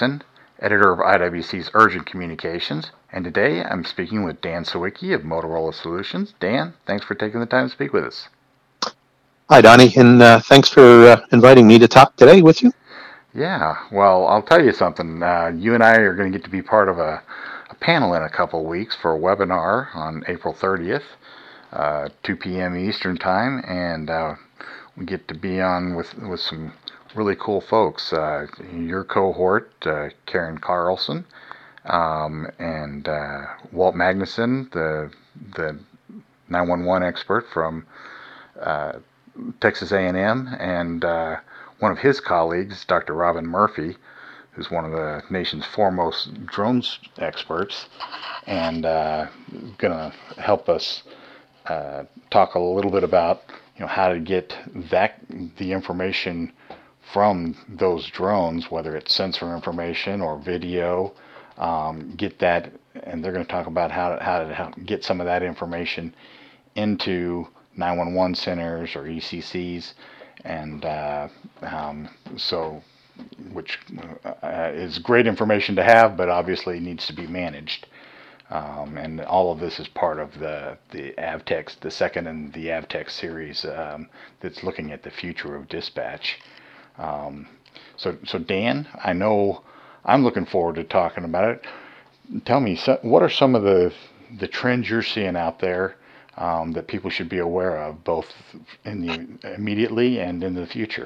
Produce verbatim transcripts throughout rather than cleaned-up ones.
Magnuson, editor of I W C's Urgent Communications, and today I'm speaking with Dan Sawicki of Motorola Solutions. Dan, thanks for taking the time to speak with us. Hi, Donnie, and uh, thanks for uh, inviting me to talk today with you. Yeah, well, I'll tell you something. Uh, you and I are going to get to be part of a, a panel in a couple of weeks for a webinar on April thirtieth, uh, two p.m. Eastern Time, and uh, we get to be on with, with some really cool folks. Uh, your cohort, uh, Karen Carlson, um, and uh, Walt Magnuson, the the nine one one expert from uh, Texas A and M, and uh, one of his colleagues, Doctor Robin Murphy, who's one of the nation's foremost drones experts, and uh, going to help us uh, talk a little bit about you know how to get that the information from those drones, whether it's sensor information or video, um, get that, and they're going to talk about how to, how to how get some of that information into nine one one centers or E C Cs, and uh, um, so, which uh, is great information to have, but obviously needs to be managed. Um, and all of this is part of the the Avtex, the second in the Avtex series um, that's looking at the future of dispatch. Um, so, so Dan, I know I'm looking forward to talking about it. Tell me, so, what are some of the the trends you're seeing out there um, that people should be aware of, both in the immediately and in the future?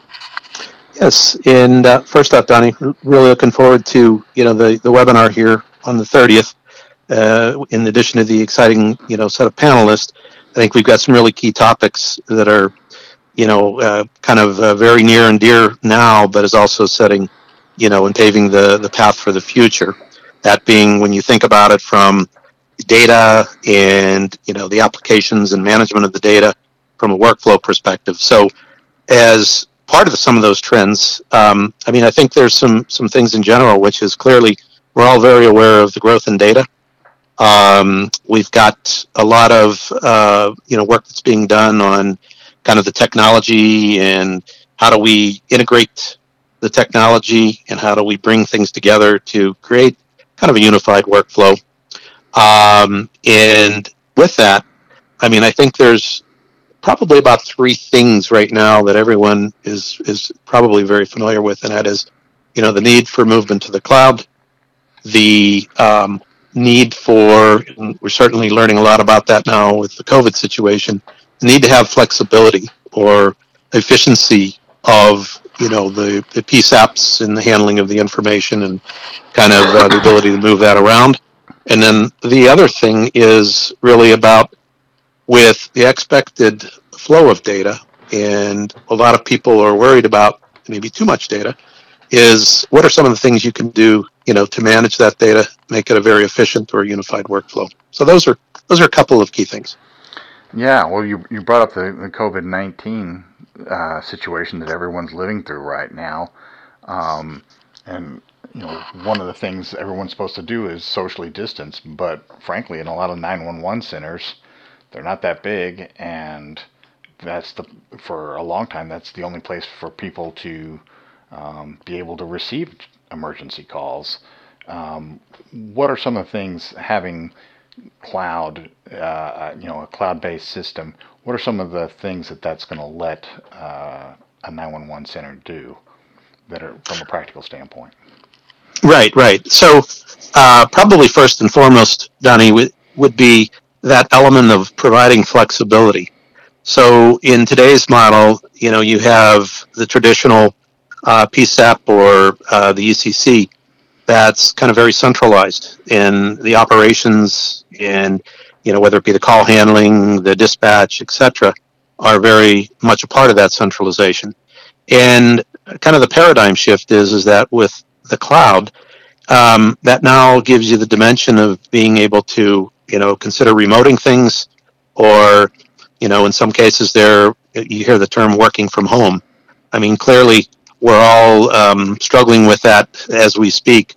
Yes, and uh, first off, Donnie, really looking forward to you know the, the webinar here on the thirtieth. Uh, in addition to the exciting you know set of panelists, I think we've got some really key topics that are you know, uh, kind of uh, very near and dear now, but is also setting, you know, and paving the, the path for the future. That being, when you think about it from data and, you know, the applications and management of the data from a workflow perspective. So as part of some of those trends, um, I mean, I think there's some, some things in general, which is clearly we're all very aware of the growth in data. Um, we've got a lot of, uh, you know, work that's being done on kind of the technology and how do we integrate the technology and how do we bring things together to create kind of a unified workflow. Um, and with that, I mean, I think there's probably about three things right now that everyone is, is probably very familiar with, and that is, you know, the need for movement to the cloud, the um, need for, and we're certainly learning a lot about that now with the COVID situation, the need to have flexibility or efficiency of, you know, the, the P SAPs and the handling of the information and kind of uh, the ability to move that around. And then the other thing is really about with the expected flow of data, and a lot of people are worried about maybe too much data, is what are some of the things you can do, you know, to manage that data, make it a very efficient or unified workflow. So those are those are a couple of key things. Yeah, well, you you brought up the, the COVID nineteen uh, situation that everyone's living through right now, um, and you know, one of the things everyone's supposed to do is socially distance. But frankly, in a lot of nine one one centers, they're not that big, and that's the for a long time that's the only place for people to um, be able to receive emergency calls. Um, what are some of the things having cloud, uh, you know, a cloud-based system? What are some of the things that that's going to let uh, a nine one one center do that are from a practical standpoint? Right, right. So uh, probably first and foremost, Donnie, would, would be that element of providing flexibility. So in today's model, you know, you have the traditional uh, P SAP or uh, the E C C that's kind of very centralized in the operations, and, you know, whether it be the call handling, the dispatch, et cetera, are very much a part of that centralization. And kind of the paradigm shift is, is that with the cloud, um, that now gives you the dimension of being able to, you know, consider remoting things, or, you know, in some cases there, you hear the term working from home. I mean, clearly we're all um, struggling with that as we speak,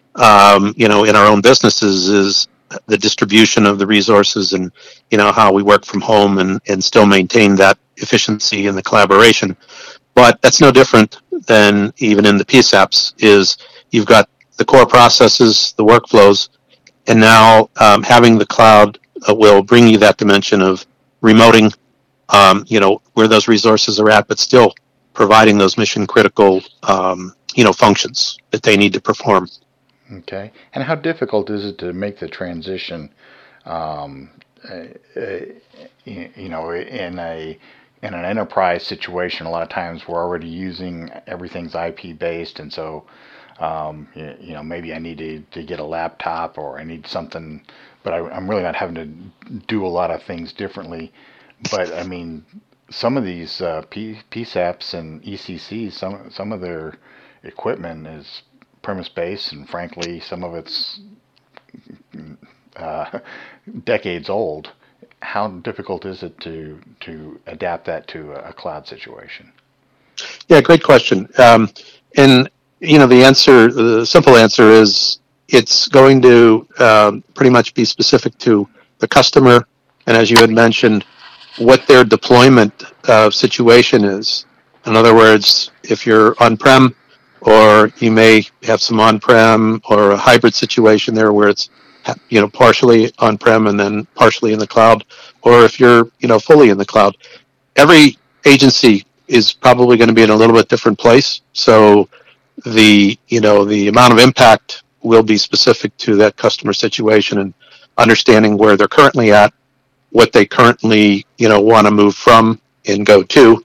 um, you know, in our own businesses, is the distribution of the resources and, you know, how we work from home and, and still maintain that efficiency and the collaboration. But that's no different than even in the P SAPs, is you've got the core processes, the workflows, and now um, having the cloud uh, will bring you that dimension of remoting, um, you know, where those resources are at, but still providing those mission critical, um, you know, functions that they need to perform. Okay. And how difficult is it to make the transition, um, uh, uh, you know, in a in an enterprise situation? A lot of times we're already using everything's I P based, and so um, you, you know maybe I need to, to get a laptop or I need something, but I, I'm really not having to do a lot of things differently. But I mean, some of these uh, P, PSAPs and E C Cs, some some of their equipment is premise based, and frankly, some of it's uh, decades old. How difficult is it to to adapt that to a cloud situation? Yeah, great question. Um, and you know, the answer, the simple answer is it's going to um, pretty much be specific to the customer, and as you had mentioned, what their deployment uh, situation is. In other words, if you're on-prem, or you may have some on-prem or a hybrid situation there where it's you know partially on-prem and then partially in the cloud, or if you're you know fully in the cloud, every agency is probably going to be in a little bit different place. So the you know the amount of impact will be specific to that customer situation and understanding where they're currently at, what they currently you know want to move from and go to,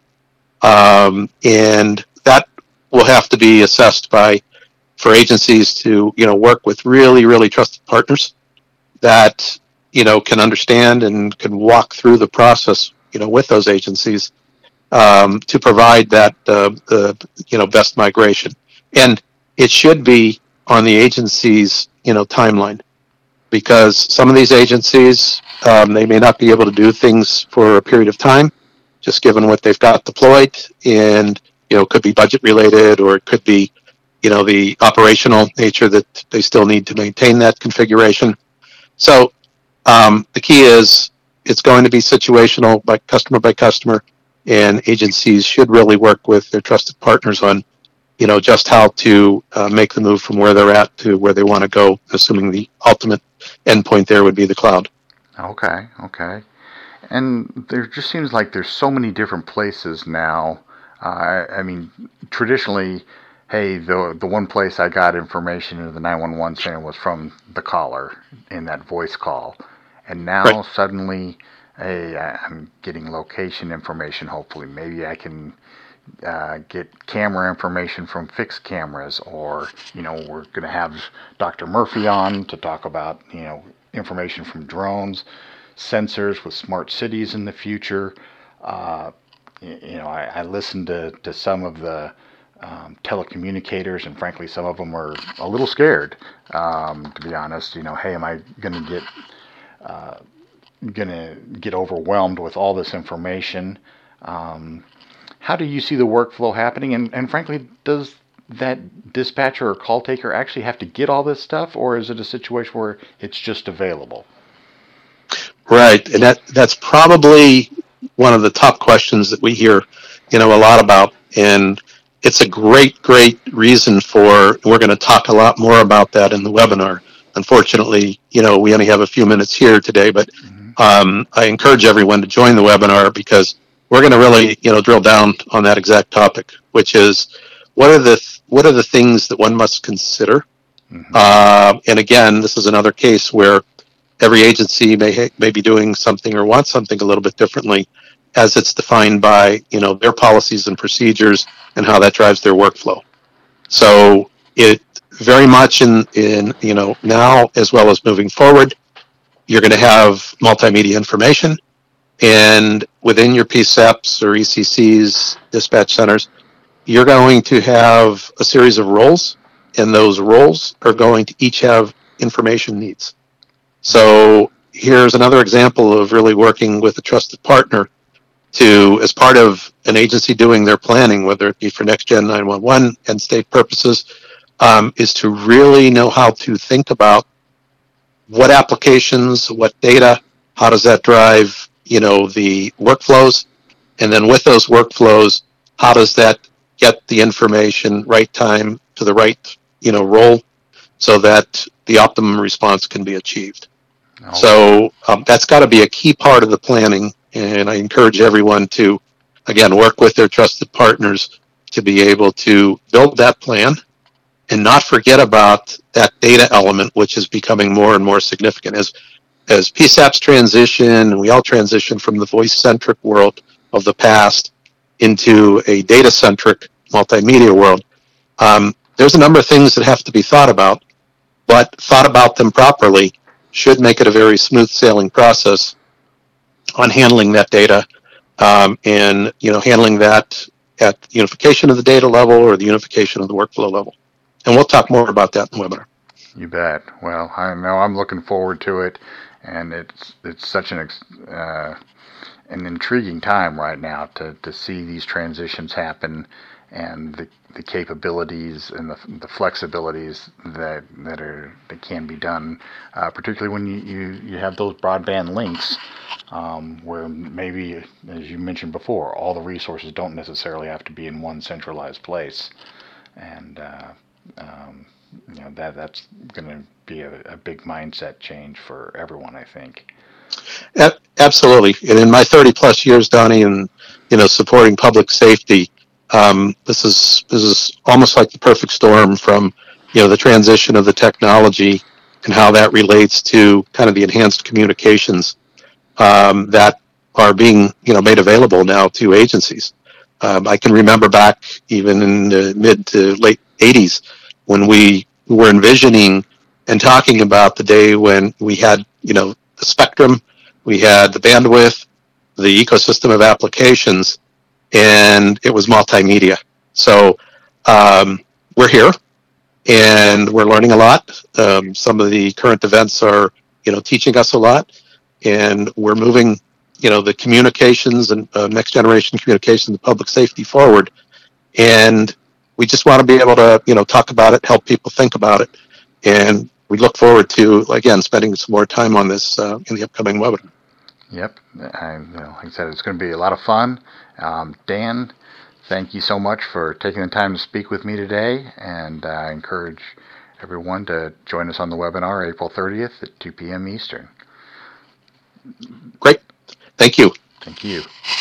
um, and that will have to be assessed by for agencies to you know work with really really trusted partners that you know can understand and can walk through the process you know with those agencies um, to provide that uh, the you know best migration. And it should be on the agency's you know timeline, because some of these agencies um, they may not be able to do things for a period of time, just given what they've got deployed, and you know, could be budget related, or it could be, you know, the operational nature that they still need to maintain that configuration. So um, the key is it's going to be situational by customer by customer, and agencies should really work with their trusted partners on, you know, just how to uh, make the move from where they're at to where they want to go, assuming the ultimate endpoint there would be the cloud. Okay, okay. And there just seems like there's so many different places now. Uh, I mean, traditionally, hey, the the one place I got information into the nine one one center was from the caller in that voice call. And now right. suddenly, hey, I'm getting location information, hopefully. Maybe I can uh, get camera information from fixed cameras, or, you know, we're going to have Doctor Murphy on to talk about, you know, information from drones, sensors with smart cities in the future. Uh, you know, I, I listened to, to some of the um, telecommunicators, and frankly, some of them are a little scared, um, to be honest. You know, hey, am I going to get uh, going to get overwhelmed with all this information? Um, how do you see the workflow happening? And, and frankly, does that dispatcher or call taker actually have to get all this stuff, or is it a situation where it's just available? Right, and that that's probably one of the top questions that we hear, you know, a lot about, and it's a great, great reason for. We're going to talk a lot more about that in the webinar. Unfortunately, you know, we only have a few minutes here today, but mm-hmm. um, I encourage everyone to join the webinar, because we're going to really, you know, drill down on that exact topic, which is what are the what are the things that one must consider. Mm-hmm. Uh, and again, this is another case where every agency may may be doing something or want something a little bit differently, as it's defined by you know their policies and procedures and how that drives their workflow. So it very much in in you know now as well as moving forward, you're going to have multimedia information, and within your P SAPs or E C Cs, dispatch centers, you're going to have a series of roles, and those roles are going to each have information needs. So here's another example of really working with a trusted partner to, as part of an agency doing their planning, whether it be for next-gen nine one one and state purposes, um, is to really know how to think about what applications, what data, how does that drive, you know, the workflows, and then with those workflows, how does that get the information right time to the right you know, role so that the optimum response can be achieved. Oh. So um, that's got to be a key part of the planning, and I encourage everyone to, again, work with their trusted partners to be able to build that plan and not forget about that data element, which is becoming more and more significant. As, as P SAPs transition, and we all transition from the voice-centric world of the past into a data-centric multimedia world, um, there's a number of things that have to be thought about, but thought about them properly should make it a very smooth sailing process on handling that data, um, and you know handling that at the unification of the data level or the unification of the workflow level. And we'll talk more about that in the webinar. You bet. Well, I know I'm looking forward to it, and it's it's such an uh, an intriguing time right now to, to see these transitions happen, and the the capabilities and the, the flexibilities that that are that can be done, uh, particularly when you, you, you have those broadband links, um, where maybe, as you mentioned before, all the resources don't necessarily have to be in one centralized place, and uh, um, you know that that's going to be a, a big mindset change for everyone, I think. Absolutely. And in my thirty plus years, Donnie, and you know, supporting public safety, um, this is this is almost like the perfect storm from you know the transition of the technology and how that relates to kind of the enhanced communications um, that are being you know made available now to agencies. Um, I can remember back even in the mid to late eighties when we were envisioning and talking about the day when we had you know the spectrum, we had the bandwidth, the ecosystem of applications, and it was multimedia. So um, we're here, and we're learning a lot. Um, some of the current events are, you know, teaching us a lot, and we're moving, you know, the communications and uh, next generation communications and public safety forward. And we just want to be able to, you know, talk about it, help people think about it, and we look forward to again spending some more time on this uh, in the upcoming webinar. Yep, I, you know, like I said, it's going to be a lot of fun. Um, Dan, thank you so much for taking the time to speak with me today, and I uh, encourage everyone to join us on the webinar April thirtieth at two p.m. Eastern. Great. Thank you. Thank you.